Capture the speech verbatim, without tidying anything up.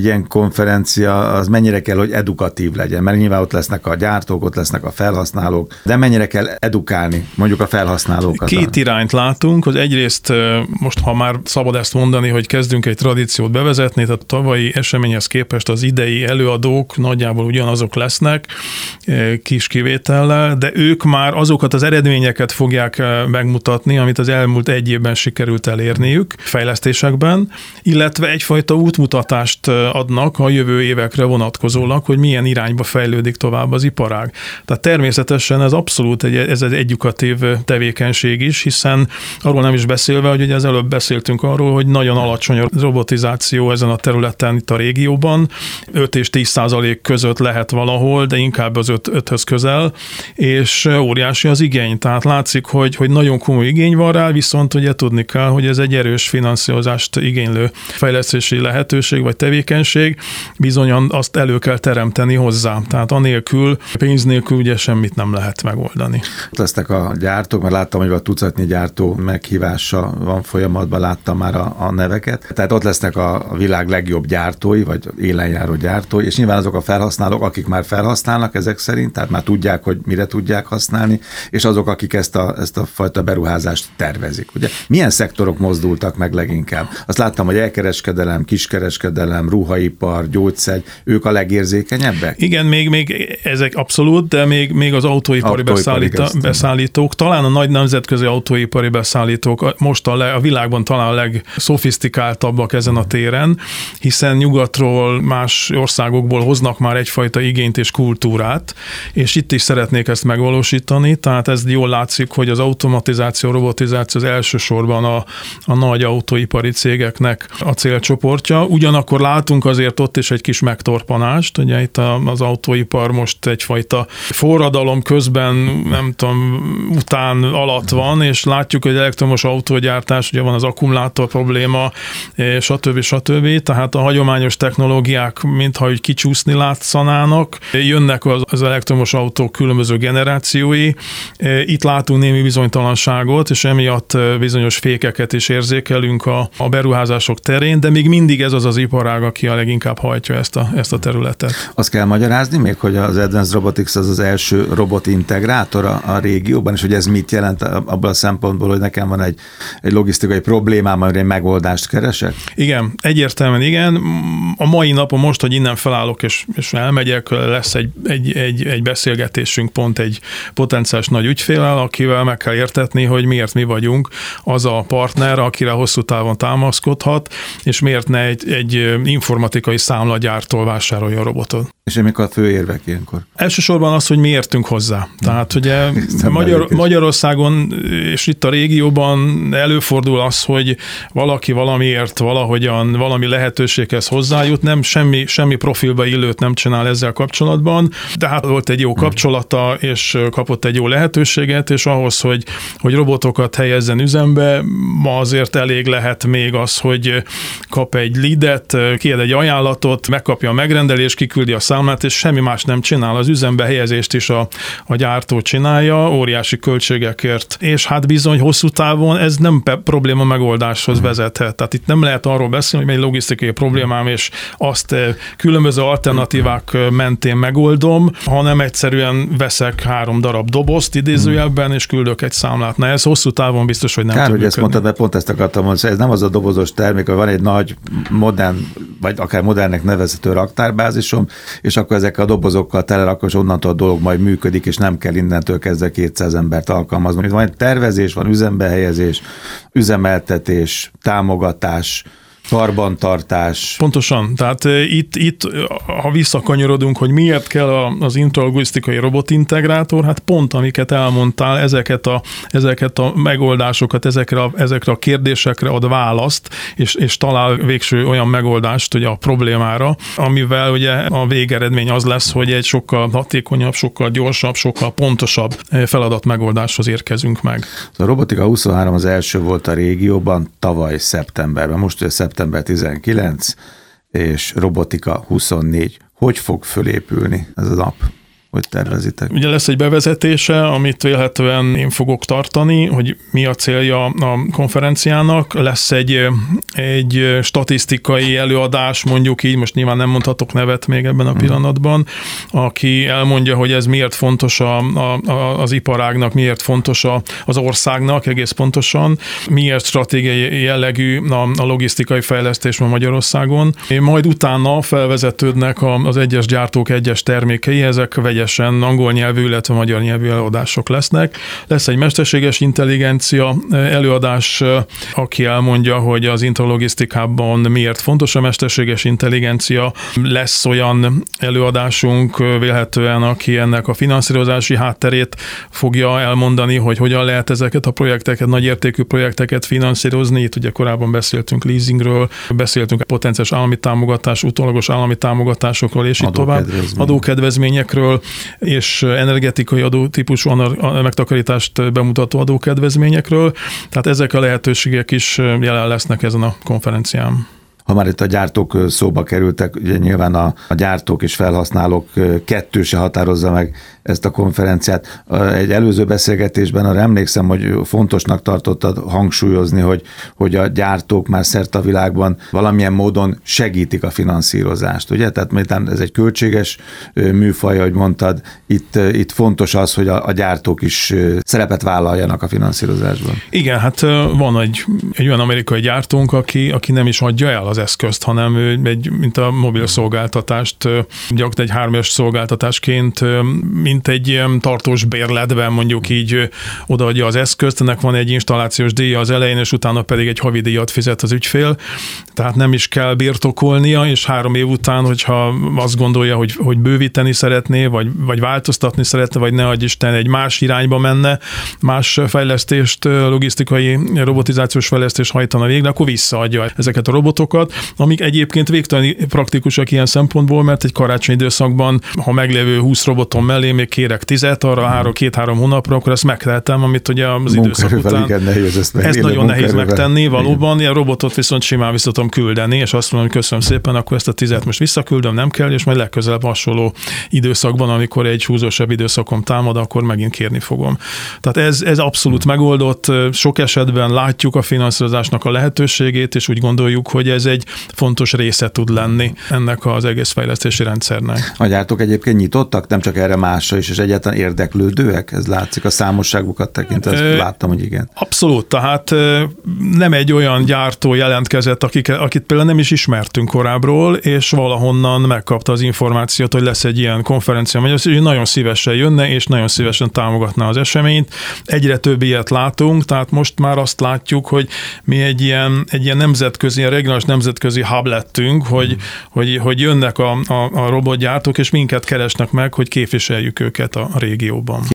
ilyen konferencia az mennyire kell, hogy edukatív legyen, mert nyilván ott lesznek a gyártók, ott lesznek a felhasználók, de mennyire kell edukálni mondjuk a felhasználókat? Két irányt látunk, hogy egyrészt most, ha már szabad ezt mondani, hogy kezdünk egy tradíciót bevezetni, tehát a tavalyi eseményhez képest az idei előadók nagyjából ugyanazok lesznek, kis kivétellel, de ők már azokat az eredményeket fogják megmutatni, amit az elmúlt egy évben sikerült elérniük fejlesztésekben, illetve egyfajta útmutatást adnak a jövő évekre vonatkozólag, hogy milyen irányba fejlődik tovább az iparág. Tehát természetesen ez abszolút egy, ez egy edukatív tevékenység is, hiszen arról nem is beszélve, hogy ugye az előbb beszéltünk arról, hogy nagyon alacsony a robotizáció ezen a területen itt a régióban, öt és tíz százalék között lehet valahol, de inkább az öthöz közel, és óriási az igény. Tehát látszik, hogy, hogy nagyon komoly igény van rá, viszont ugye tudni kell, hogy ez egy erős finanszírozást igénylő fejlesztési lehetőség vagy tevékenység, bizonyan azt elő kell teremteni hozzá. Tehát anélkül, pénz nélkül ugye semmit nem lehet megoldani. Lesznek a gyártók, mert láttam, hogy a tucatnyi gyártó meghívása van folyamatban, láttam már a, a neveket. Tehát ott lesznek a, a világ legjobb gyártói, vagy élenjáró gyártói, és nyilván azok a felhasználók, akik már felhasználnak ezek szerint, tehát már tudják, hogy mire tudják használni, és azok, akik ezt a, ezt a fajta beruházást tervezik. Ugye? Milyen szektorok mozdultak meg leginkább? Azt láttam, hogy elkereskedelem, kiskereskedelem, ruhaipar, gyógyszer, ők a legérzékenyebbek? Igen, még, még ezek abszolút, de még, még az autóipari, autóipari beszállítók, talán a nagy nemzetközi autóipari beszállítók most a, le, a világban talán a legszofisztikáltabbak ezen a téren, hiszen nyugatról, más országokból hoznak már egyfajta igényt és kultúrát, és itt is szeretnék ezt megvalósítani, tehát ez jól látszik, hogy az automatizáció, robotizáció az elsősorban a, a nagy autóipari cégeknek a célcsoportja. Ugyanakkor látunk azért ott is egy kis megtorpanást, ugye itt az autóipar most egyfajta forradalom közben, nem tudom, után alatt van, és látjuk, hogy elektromos autógyártás, ugye van az akkumulátor probléma, stb. stb. Tehát a hagyományos technológiák mintha úgy kicsúszni látszanának, jönnek az, az elektromos autók különböző generációi, itt látunk némi bizonytalanságot, és emiatt bizonyos fékeket is érzékelünk a, a beruházások terén, de még mindig ez az az iparág, aki a leginkább hajtja ezt a, ezt a területet. Azt kell magyarázni még, hogy az Advanced Robotics az az első robotintegrátor a, a régióban, és hogy ez mit jelent abban a szempontból, hogy nekem van egy, egy logisztikai problémám, amire egy megoldást keresek? Igen, egyértelműen igen. A mai napon most, hogy innen felállok és, és elmegyek, lesz egy, egy, egy, egy beszélgetésünk pont egy potenciális nagy ügyféllel, akivel meg kell értetni, hogy miért mi vagyunk az a partner, akire hosszú távon támaszkodhat, és miért ne egy, egy informatikai számlagyártól vásárolja a robotot. És mik a fő érvek ilyenkor? Elsősorban az, hogy mi értünk hozzá. Tehát ugye Magyar, Magyarországon és itt a régióban előfordul az, hogy valaki valamiért valahogyan valami lehetőséghez hozzájut, nem semmi, semmi profilba illőt nem csinál ezzel kapcsolatban, de hát volt egy jó kapcsolata, és kapott egy jó lehetőséget, és ahhoz, hogy, hogy robotokat helyezzen üzembe, ma azért elég lehet még az, hogy kap egy leadet, kiad egy ajánlatot, megkapja a megrendelést, kiküldi a számlát, és semmi más nem csinál. Az üzembe helyezést is a, a gyártó csinálja, óriási költségekért. És hát bizony hosszú távon ez nem probléma megoldáshoz vezethet. Tehát itt nem lehet arról beszélni, hogy egy logisztikai problémám, és azt különböző alternatívák mentén megoldom, hanem egyszerűen veszek három darab dobozt idézőjelben, és küldök egy számlát. Na ez hosszú távon biztos, hogy nem Kár, tud hogy működni. Ezt mondtad, mert pont ezt akartam mondani, ez nem az a dobozos termék, hogy van egy nagy, modern, vagy akár modernnek nevezhető raktárbázisom, és akkor ezek a dobozokkal telerakos, onnantól a dolog majd működik, és nem kell innentől kezdve kétszáz embert alkalmazni. Van egy tervezés, van üzembehelyezés, üzemeltetés, támogatás, karbantartás. Pontosan. Tehát itt, itt, ha visszakanyarodunk, hogy miért kell az intralogisztikai robotintegrátor, hát pont amiket elmondtál, ezeket a, ezeket a megoldásokat, ezekre a, ezekre a kérdésekre ad választ, és, és talál végső olyan megoldást ugye a problémára, amivel ugye a végeredmény az lesz, hogy egy sokkal hatékonyabb, sokkal gyorsabb, sokkal pontosabb feladat megoldáshoz érkezünk meg. A Robotika huszonhárom az első volt a régióban tavaly szeptemberben, most ugye szeptember tizenkilenc, és Robotika huszonnégy. Hogy fog fölépülni ez a nap? hogy tervezitek? Ugye lesz egy bevezetése, amit vélhetően én fogok tartani, hogy mi a célja a konferenciának. Lesz egy, egy statisztikai előadás, mondjuk így, most nyilván nem mondhatok nevet még ebben a pillanatban, aki elmondja, hogy ez miért fontos a, a, az iparágnak, miért fontos a, az országnak egész pontosan, miért stratégiai jellegű a, a logisztikai fejlesztés ma Magyarországon. Majd utána felvezetődnek az egyes gyártók egyes termékei, ezek vegyesen angol nyelvű, illetve magyar nyelvű előadások lesznek. Lesz egy mesterséges intelligencia előadás, aki elmondja, hogy az intralogisztikában miért fontos a mesterséges intelligencia. Lesz olyan előadásunk vélhetően, aki ennek a finanszírozási hátterét fogja elmondani, hogy hogyan lehet ezeket a projekteket, nagyértékű projekteket finanszírozni. Itt ugye korábban beszéltünk leasingről, beszéltünk potenciális állami támogatás, utólagos állami támogatásokról, és így tovább. Adókedvezményekről, és energetikai adótípusú megtakarítást bemutató adókedvezményekről. Tehát ezek a lehetőségek is jelen lesznek ezen a konferencián. Ha már itt a gyártók szóba kerültek, ugye nyilván a, a gyártók és felhasználók kettőse határozza meg ezt a konferenciát. Egy előző beszélgetésben arra emlékszem, hogy fontosnak tartottad hangsúlyozni, hogy, hogy a gyártók már szerte a világban valamilyen módon segítik a finanszírozást, ugye? Tehát miután ez egy költséges műfaj, ahogy mondtad, itt, itt fontos az, hogy a, a gyártók is szerepet vállaljanak a finanszírozásban. Igen, hát van egy, egy olyan amerikai gyártónk, aki, aki nem is adja el az eszközt, hanem ő egy, mint a mobil szolgáltatást, gyakorlatilag egy hármas szolgáltatásként, mint egy ilyen tartós bérletben mondjuk így odaadja az eszközt, ennek van egy installációs díja az elején, és utána pedig egy havi díjat fizet az ügyfél, tehát nem is kell birtokolnia, és három év után, hogyha azt gondolja, hogy, hogy bővíteni szeretné, vagy, vagy változtatni szeretne, vagy ne adj Isten, egy más irányba menne, más fejlesztést, logisztikai robotizációs fejlesztést hajtana végre, akkor visszaadja ezeket a robotokat, amik egyébként végtelen praktikusak ilyen szempontból, mert egy karácsony időszakban, ha meglévő húsz roboton mellé még kérek tizet, arra három, két-három hónapra, akkor ezt megtehetem, amit ugye az időszak után. Igen, nehéz ezt meg, ezt nagyon nehéz megtenni, valóban. Ilyen robotot viszont simán vissza tudom küldeni, és azt mondom, hogy köszönöm szépen, akkor ezt a tizet most visszaküldöm, nem kell, és majd legközelebb hasonló időszakban, amikor egy húzósabb időszakom támad, akkor megint kérni fogom. Tehát ez, ez abszolút megoldott. Sok esetben látjuk a finanszírozásnak a lehetőségét, és úgy gondoljuk, hogy ez egy fontos része tud lenni ennek az egész fejlesztési rendszernek. A gyártók egyébként nyitottak, nem csak erre másra is, és egyáltalán érdeklődőek? Ez látszik a számosságukat tekintve, ezt láttam, hogy igen. Abszolút, tehát nem egy olyan gyártó jelentkezett, akik, akit például nem is ismertünk korábbról, és valahonnan megkapta az információt, hogy lesz egy ilyen konferencia, hogy nagyon szívesen jönne, és nagyon szívesen támogatná az eseményt. Egyre több ilyet látunk, tehát most már azt látjuk, hogy mi egy ilyen, egy ilyen nemzetközi, ilyen regionális nemzetközi hub lettünk, hogy, hmm. hogy, hogy jönnek a, a, a robotgyártók, és minket keresnek meg, hogy képviseljük őket a régióban.